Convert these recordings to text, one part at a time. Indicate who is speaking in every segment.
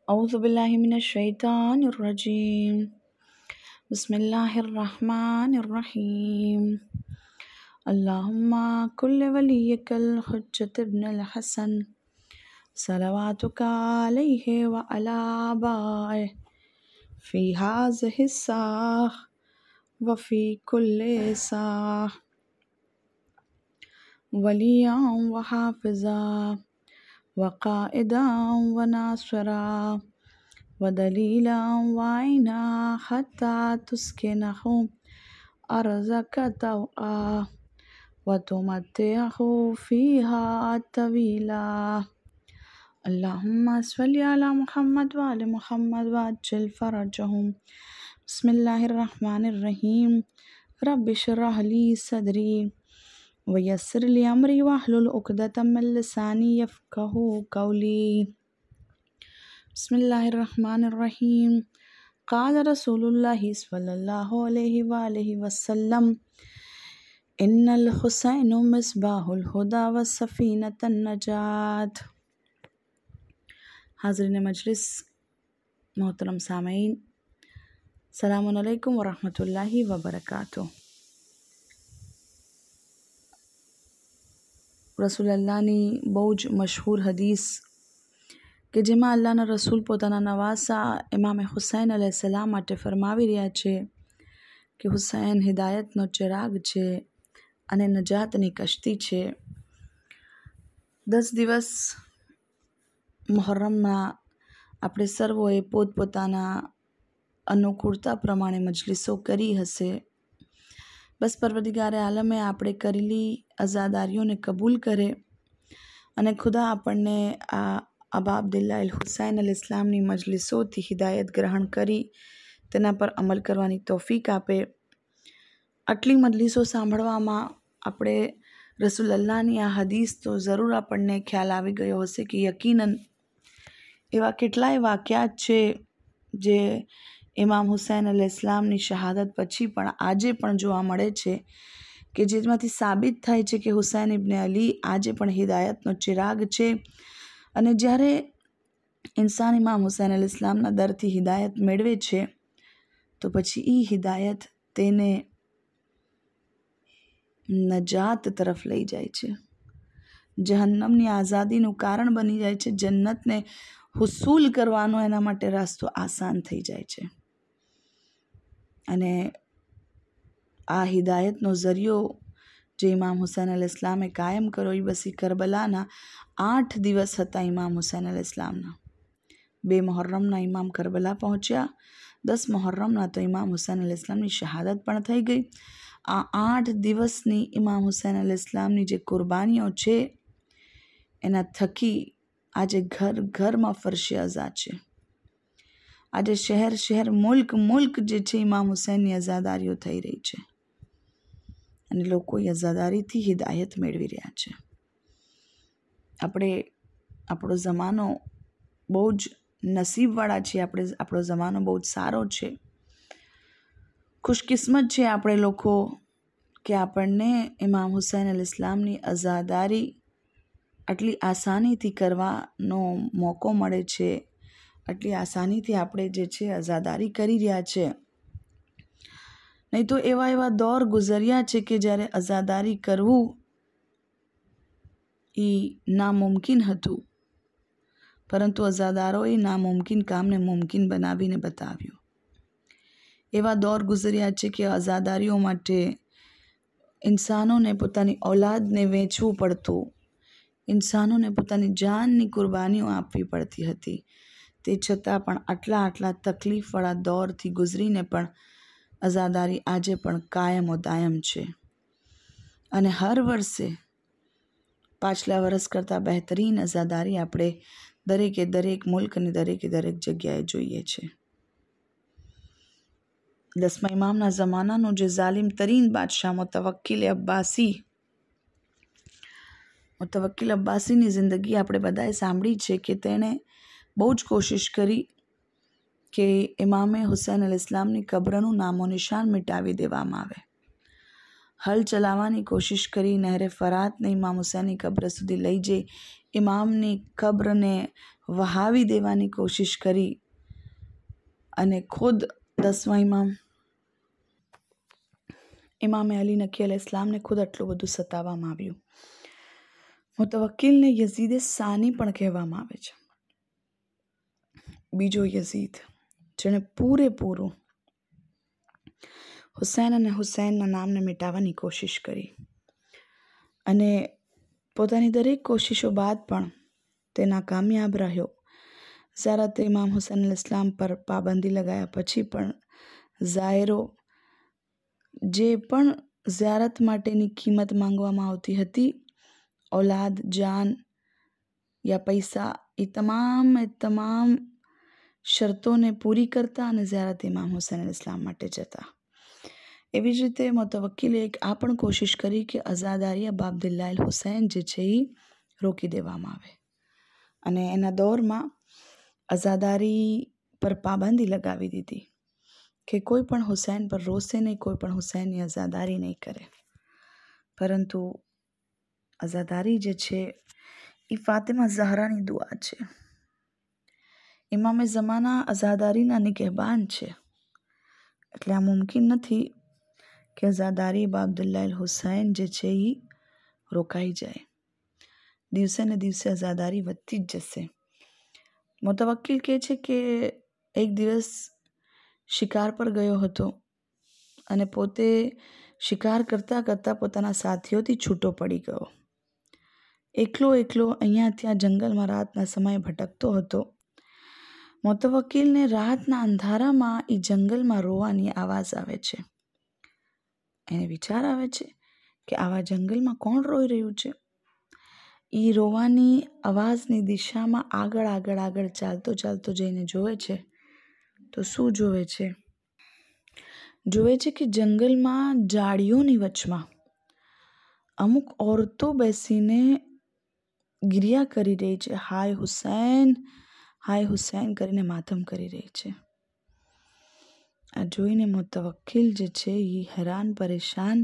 Speaker 1: أعوذ بالله من الشيطان الرجيم بسم الله الرحمن الرحيم اللهم كل وليك الحجة ابن الحسن صلواتك عليه وعلى آبائه في هذه الساعة وفي كل ساعة وليا وحافظا وقائدا وناصرا ودليلا وعينا حتى تسكنه أرضك طوعا وتمتعه فيها طويلا اللهم صل على محمد وآل محمد وعجل فرجهم بسم الله الرحمن الرحيم رب اشرح لي صدري ويسر لي أمري واحلل عقدة من لساني يفقه قولي بسم الله الرحمن الرحيم قال رسول الله صلى الله عليه وآله وسلم إن الحسين مصباح الهدى وسفينة النجاة हाज़रीन मजलिस मोहतरम सामीन सलामुन अलैकुम व रहमतुल्लाहि व बरकातुहू। રસૂલલ્લાહની બહુ જ મશહૂર હદીસ કે જેમાં અલ્લાહના રસૂલ પોતાના નવાસા ઇમામે હુસૈન અલૈહિસ્સલામ માટે ફરમાવી રહ્યા છે કે હુસૈન હિદાયતનો ચિરાગ છે અને નજાતની કશ્તી છે। 10 દિવસ મુહર્રમના આપણે સર્વોએ પોતપોતાના અનુકૂળતા પ્રમાણે મજલિસો કરી હશે। બસ પરવરદિગારે આલમે આપણે કરેલી આઝાદારીઓને કબૂલ કરે અને ખુદા આપણને આ અબા અબ્દુલ્લાહ અલ હુસૈન અલ ઇસ્લામની મજલિસોથી હિદાયત ગ્રહણ કરી તેના પર અમલ કરવાની તૌફીક આપે। આટલી મજલિસો સાંભળવામાં આપણે રસૂલલ્લાહની આ હદીસ તો જરૂર આપણને ખ્યાલ આવી ગયો હશે કે યકીનન એવા કેટલાય વાક્યાત છે જે ઇમામ હુસૈન અલ ઇસ્લામની શહાદત પછી પણ આજે પણ જોવા મળે છે કે જેમાંથી સાબિત થાય છે કે હુસૈન ઇબ્ન અલી આજે પણ હિદાયતનો ચિરાગ છે। અને જ્યારે ઇન્સાન ઇમામ હુસૈન અલ ઇસ્લામના દરથી હિદાયત મેળવે છે તો પછી એ હિદાયત તેને નજાત તરફ લઈ જાય છે, જહન્નમની આઝાદીનું કારણ બની જાય છે, જન્નતને હુસૂલ કરવાનો એના માટે રસ્તો આસાન થઈ જાય છે। અને આ હિદાયતનો ઝરિયો જે ઇમામ હુસૈન અલ ઇસ્લામે કાયમ કર્યો એ બસ કરબલાના 8 દિવસ હતા ઇમામ હુસૈન અલ ઇસ્લામના। 2 મુહર્રમના ઇમામ કરબલા પહોંચ્યા, 10 મુહર્રમના તો ઇમામ હુસૈન અલ ઇસ્લામની શહાદત પણ થઈ ગઈ। આ 8 દિવસની ઇમામ હુસૈન અલ ઇસ્લામની જે કુરબાનીઓ છે એના થકી આજે ઘર ઘરમાં ફરશે અઝા છે, આજે શહેર શહેર મુલ્ક મુલ્ક જે છે ઇમામ હુસૈનની અઝાદારીઓ થઈ રહી છે અને લોકો એ અઝાદારીથી હિદાયત મેળવી રહ્યા છે। આપણો જમાનો બહુ જ નસીબવાળા છીએ, આપણો જમાનો બહુ જ સારો છે, ખુશકિસ્મત છે આપણે લોકો કે આપણને ઇમામ હુસૈન અલ ઇસ્લામની અઝાદારી આટલી આસાનીથી કરવાનો મોકો મળે છે, આટલી આસાનીથી આપણે જે છે અઝાદારી કરી રહ્યા છે। નહીં તો એવા દોર ગુજર્યા છે કે જ્યારે અઝાદારી કરવું એ નામુમકિન હતું, પરંતુ અઝાદારોએ નામુમકિન કામને મુમકિન બનાવીને બતાવ્યું। એવા દોર ગુજર્યા છે કે અઝાદારીઓ માટે ઇન્સાનોને પોતાની ઔલાદને વેચવું પડતું, ઇન્સાનોને પોતાની જાનની કુરબાનીઓ આપવી પડતી હતી। તે છતાં પણ આટલા તકલીફવાળા દોરથી ગુજરીને પણ અઝાદારી આજે પણ કાયમ દાયમ છે અને હર વર્ષે પાછલા વર્ષ કરતાં બહેતરીન અઝાદારી આપણે દરેક મુલ્ક અને દરેક જગ્યાએ જોઈએ છે। 10મા ઇમામના જમાનાનો જે ઝાલિમ તરીન બાદશાહ મુતવક્કિલ અબ્બાસીની જિંદગી આપણે બધાએ સાંભળી છે કે તેણે બહુ જ કોશિશ કરી કે ઇમામે હુસૈન અલ ઇસ્લામની કબ્રનું નામો નિશાન મિટાવી દેવામાં આવે। હલ ચલાવવાની કોશિશ કરી, નહેરે ફરાતને ઇમામ હુસૈનની કબ્ર સુધી લઈ જઈ ઇમામની કબ્રને વહાવી દેવાની કોશિશ કરી અને ખુદ 10મા ઇમામે અલી નકી અલૈહિસ્સલામને ખુદ આટલું બધું સતાવવામાં આવ્યું. મુતવક્કિલને યઝીદે સાની પણ કહેવામાં આવે છે. બીજો યઝીદ જેણે પૂરેપૂરું હુસૈન અને હુસૈનના નામને મિટાવવાની કોશિશ કરી અને પોતાની દરેક કોશિશો બાદ પણ તે નાકામયાબ રહ્યો. ઝિયારત ઇમામ હુસૈન અલૈહિસ્સલામ પર પાબંદી લગાયા પછી પણ ઝાયરો જે પણ ઝિયારત માટેની કિંમત માંગવામાં આવતી હતી, ઔલાદ, જાન યા પૈસા, એ તમામ શરતોને પૂરી કરતા અને ઝિયારત ઇમામ હુસૈન અલૈહિસ્સલામ માટે જતા. એવી જ રીતે મુતવક્કિલે આ પણ કોશિશ કરી કે અઝાદારી અબા અબ્દુલ્લાહ અલ હુસૈન જે છે એ રોકી દેવામાં આવે અને એના દૌરમાં અઝાદારી પર પાબંદી લગાવી દીધી કે કોઈ પણ હુસૈન પર રોશે નહીં, કોઈ પણ હુસૈનની અઝાદારી નહીં કરે. પરંતુ અઝાદારી જે છે એ ફાતિમા ઝહરાની દુઆ છે. ઇમામે ઝમાના અઝાદારીના નિગહબાન છે. એટલે આ મુમકિન નથી કે અઝાદારી અબા અબ્દુલ્લાહ અલ હુસૈન જે છે એ રોકાઈ જાય. દિવસે ને દિવસે અઝાદારી વધતી જ જશે. મુતવક્કિલ કહે છે કે એક દિવસ શિકાર પર ગયો હતો અને પોતે શિકાર કરતાં કરતાં પોતાના સાથીઓથી છૂટો પડી ગયો. એકલો અહીંયા ત્યાં જંગલમાં રાતના સમયે ભટકતો હતો. મુતવક્કિલને રાતના અંધારામાં એ જંગલમાં રોવાની આવાજ આવે છે. એને વિચાર આવે છે કે આવા જંગલમાં કોણ રોઈ રહ્યું છે. એ રોવાની અવાજની દિશામાં આગળ ચાલતો જઈને જોવે છે તો શું જોવે છે? જોવે છે કે જંગલમાં ઝાડીઓની વચમાં અમુક ઓરતો બેસીને ગિરિયા કરી રહી છે. હાય હુસૈન કરીને માતમ કરી રહી છે. આ જોઈને મુતવક્કિલ જે છે એ હેરાન પરેશાન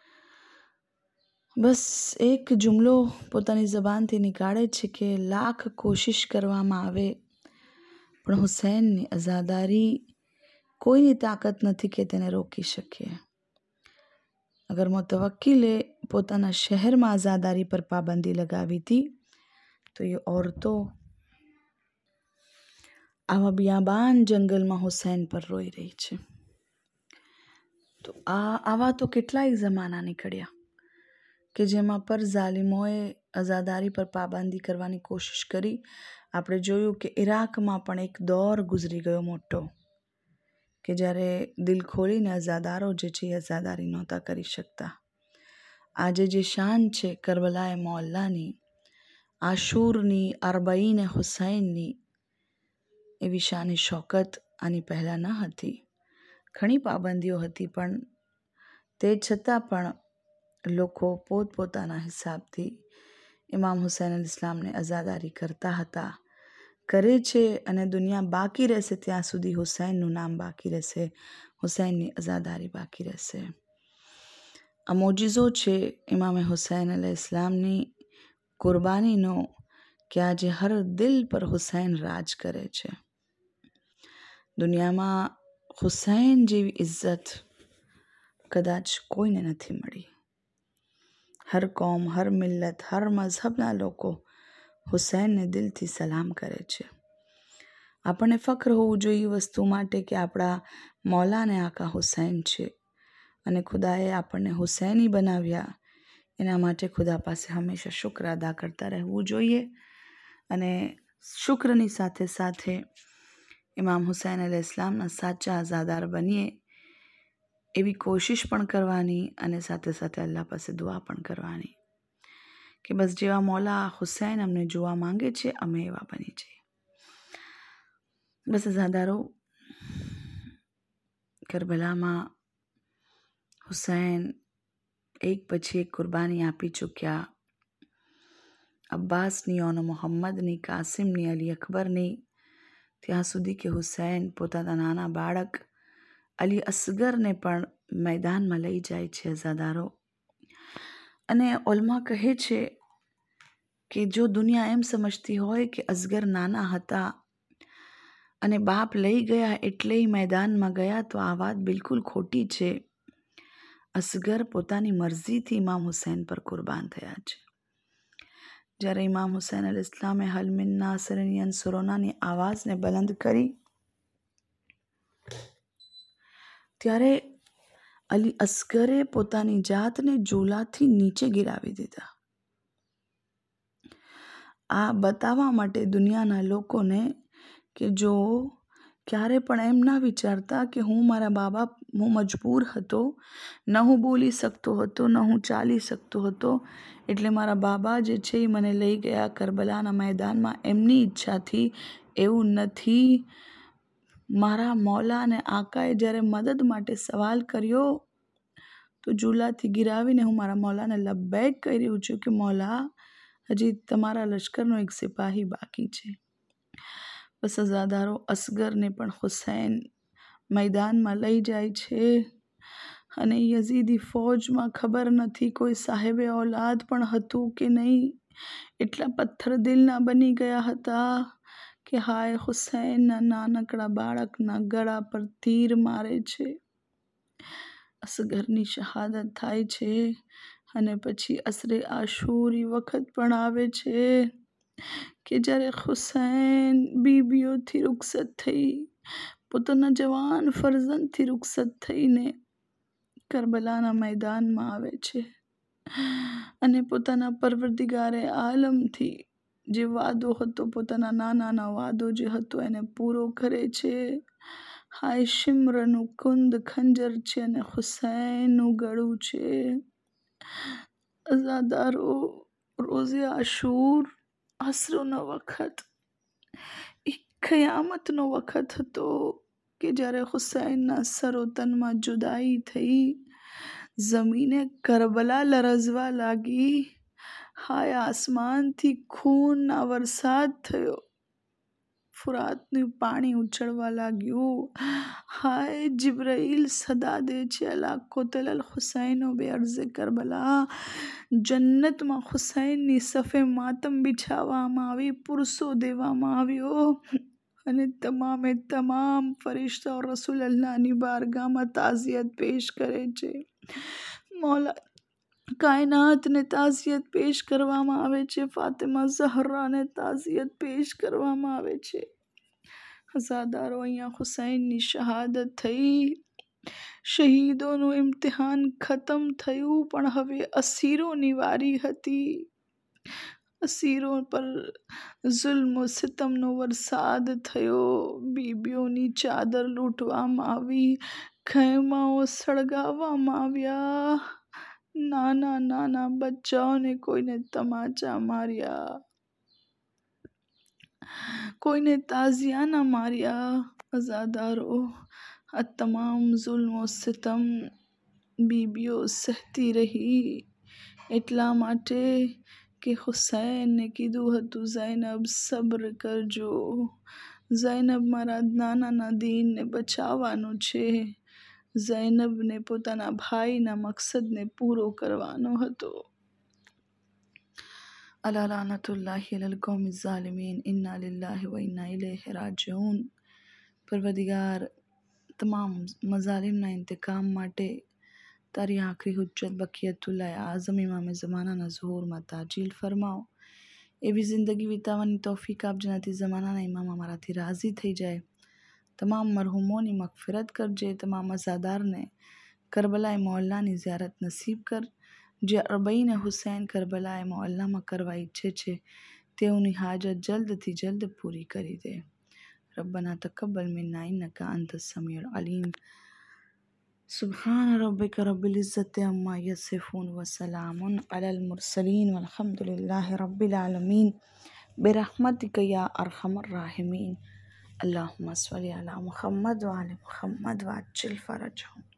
Speaker 1: બસ એક જુમલો પોતાની જબાનથી નીકાળે છે કે લાખ કોશિશ કરવામાં આવે પણ હુસૈનની અઝાદારી કોઈની તાકાત નથી કે તેને રોકી શકીએ. અગર મુતવક્કિલે પોતાના શહેરમાં અઝાદારી પર પાબંદી લગાવી હતી તો એ ઓરતો આવા બિયાબાન જંગલમાં હુસૈન પર રોઈ રહી છે. તો આવા તો કેટલાય જમાના નીકળ્યા કે જેમાં પર ઝાલિમોએ અઝાદારી પર પાબંદી કરવાની કોશિશ કરી. આપણે જોયું કે ઈરાકમાં પણ એક દોર ગુજરી ગયો મોટો કે જ્યારે દિલ ખોલીને અઝાદારો જે છે એ અઝાદારી નહોતા કરી શકતા. આજે જે શાન છે કરબલાએ મોલ્લાની, આશુરની, અરબઈન હુસૈનની, એવી શાની શૌકત આની પહેલાં ન હતી. ઘણી પાબંદીઓ હતી પણ તે છતાં પણ લોકો પોતપોતાના હિસાબથી ઇમામ હુસૈન અલૈહિસ્સલામને અઝાદારી કરતા હતા, કરે છે અને દુનિયા બાકી રહેશે ત્યાં સુધી હુસૈનનું નામ બાકી રહેશે, હુસૈનની અઝાદારી બાકી રહેશે. આ મોજીઝો છે ઇમામે હુસૈન અલૈહિસ્સલામની કુરબાનીનો કે આજે હર દિલ પર હુસૈન રાજ કરે છે. દુનિયામાં હુસૈન જેવી ઇજ્જત કદાચ કોઈને નથી મળી. હર કોમ, હર મિલ્લત, હર મઝહબના લોકો હુસૈનને દિલથી સલામ કરે છે. આપણને ફક્ર હોવું જોઈએ વસ્તુ માટે કે આપણા મૌલાને આકા હુસૈન છે અને ખુદાએ આપણને હુસૈની બનાવ્યા. એના માટે ખુદા પાસે હંમેશા શુક્ર અદા કરતા રહેવું જોઈએ અને શુક્રની સાથે સાથે ઇમામ હુસૈન અલૈહિસ્સલામના સાચા અઝાદાર બનીએ એવી કોશિશ પણ કરવાની અને સાથે સાથે અલ્લાહ પાસે દુઆ પણ કરવાની કે બસ જેવા મૌલા હુસૈન અમને જોવા માંગે છે અમે એવા બની જઈએ. બસ અઝાદારો, કરબલામાં હુસૈન એક પછી એક કુરબાની આપી ચૂક્યા. અબ્બાસની, ઓનો મોહમ્મદની, કાસિમની, અલી અકબરની, ત્યાં સુધી કે હુસૈન પોતાના નાના બાળક અલી અસગરને પણ મેદાનમાં લઈ જાય છે અઝાદારો. અને ઉલમા કહે છે કે જો દુનિયા એમ સમજતી હોય કે અસગર નાના હતા અને બાપ લઈ ગયા એટલે મેદાનમાં ગયા, તો આ વાત બિલકુલ ખોટી છે. અસગર પોતાની મરજીથી ઇમામ હુસૈન પર કુરબાન થયા છે. જ્યારે ઇમામ હુસૈન અલૈહિસ્સલામે હલ મિન નાસિરિન યન્સુરુનાની આવાજને બુલંદ કરી, ત્યારે અલી અસગરે પોતાની જાતને ઝૂલાથી નીચે ગિરાવી દીધા. આ બતાવવા માટે દુનિયાના લોકોને કે જો ક્યારે પણ એમ ના વિચારતા કે હું મજબૂર હતો, ન હું બોલી શકતો હતો, ન હું ચાલી શકતો હતો, એટલે મારા બાબા જે છે એ મને લઈ ગયા કરબલાના મેદાનમાં એમની ઈચ્છાથી. એવું નથી. મારા મૌલા અને આકાએ જ્યારે મદદ માટે સવાલ કર્યો તો ઝૂલાથી ગિરાવીને હું મારા મૌલાને લબ્બૈક કહી રહ્યું છું કે મૌલા, હજી તમારા લશ્કરનો એક સિપાહી બાકી છે. બસ અઝાદારો, અસગરને પણ હુસૈન મેદાનમાં લઈ જાય છે અને યઝીદી ફૌજમાં ખબર નથી કોઈ સાહેબે ઔલાદ પણ હતું કે નહીં. એટલા પથ્થર દિલના બની ગયા હતા કે હાય હુસૈનના નાનકડા બાળકના ગળા પર તીર મારે છે. અસગરની શહાદત થાય છે અને પછી અસરે આશુરી વખત પણ આવે છે કે જ્યારે હુસૈન બીબીઓથી રૂખસત થઈ, પોતાના જવાન ફરઝંદથી રૂખસત થઈને કરબલાના મેદાનમાં આવે છે અને પોતાના પરવરદિગારે આલમથી જે વાદો હતો, પોતાના નાના વાદો જે હતો એને પૂરો કરે છે. હાય શિમરનું કુંદ ખંજર છે અને હુસૈનનું ગળું છે. અઝાદારો, રોઝે આશુર અસરનો વખત એક કયામતનો વખત હતો કે જ્યારે હુસૈનના સરોતનમાં જુદાઈ થઈ, જમીને કરબલા લરઝવા લાગી. હાય આસમાનથી ખૂનના વરસાદ થયો, ફુરાતનું પાણી ઉછળવા લાગ્યું. હાય જિબ્રાઈલ સદા દે છે, અલા કોતલ અલ હુસૈન બે અર્ઝે કરબલા. જન્નતમાં હુસૈનની સફે માતમ બિછાવવામાં આવી, પુરસો દેવામાં આવ્યો અને તમામ ફરિશ્તાઓ રસૂલ અલ્લાહની બારગાહમાં તાઝિયત પેશ કરે છે. મૌલા કાયનાતને તાઝિયત પેશ કરવામાં આવે છે, ફાતિમા ઝહરાને તાઝિયત પેશ કરવામાં આવે છે. હઝાદારો, અહીંયા હુસૈનની શહાદત થઈ, શહીદોનું ઇમ્તિહાન ખતમ થયું, પણ હવે અસીરોની વારી હતી. અસીરો પર જુલ્મ સિતમનો વરસાદ થયો, બીબીઓની ચાદર લૂંટવામાં આવી, ખૈમાઓ સળગાવવામાં આવ્યા, નાના બચ્ચાઓને કોઈને તમાચા માર્યા, કોઈને તાઝિયાના માર્યા. અઝાદારો, આ તમામ જુલ્મો સિતમ બીબીઓ સહતી રહી એટલા માટે કે હુસૈનને કીધું હતું ઝૈનબ સબ્ર કરજો, ઝૈનબ મારા નાનાના દીનને બચાવવાનું છે. ઝૈનબને પોતાના ભાઈના મકસદને પૂરો કરવાનો હતો. અલા લાનતુલ્લાહી અલલ કૌમિ ઝાલિમીન, ઇન્ના લિલ્લાહી વ ઇન્ના ઇલૈહિ રાજિઉન. પરવરદિગાર, તમામ મઝાલિમના ઇંતકામ માટે તારી આખરી હુજ્જત બકિયતુલ્લાહ આઝમ ઇમામે ઝમાનાના ઝુહૂરમાં તાજીલ ફરમાવો. એવી જિંદગી વિતાવવાની તૌફીક આપજે જેનાથી ઝમાનાના ઇમામ અમારાથી રાજી થઈ જાય. તમામ મરહૂમોની મગફિરત કરજે. તમામ અઝાદારને કરબલાએ મોલ્લાની ઝિયારત નસીબ કર. જે અરબઈન હુસૈન કરબલાએ મોલ્લામાં કરવા ઈચ્છે છે તેઓની હાજત જલ્દથી જલ્દ પૂરી કરી દે. રબ્બના તકબ્બલ મિન્ના ઇન્નકા અંતસ સમીઉલ અલીમ. સુબ્હાન રબ્બિકા રબ્બિલ ઇઝ્ઝતિ અમ્મા યસિફૂન વ સલાමුન અલલ મુરસલીન વલ્હમ્દુલિલ્લાહി રબ્બિલ આલમીન બિરહ્મતિക યા અરહમર રાહિમીન. અલ્લાहुम्मा स्वल्ली अला मुहम्मद व आलि मुहम्मद व अज्जिल फरजहुम.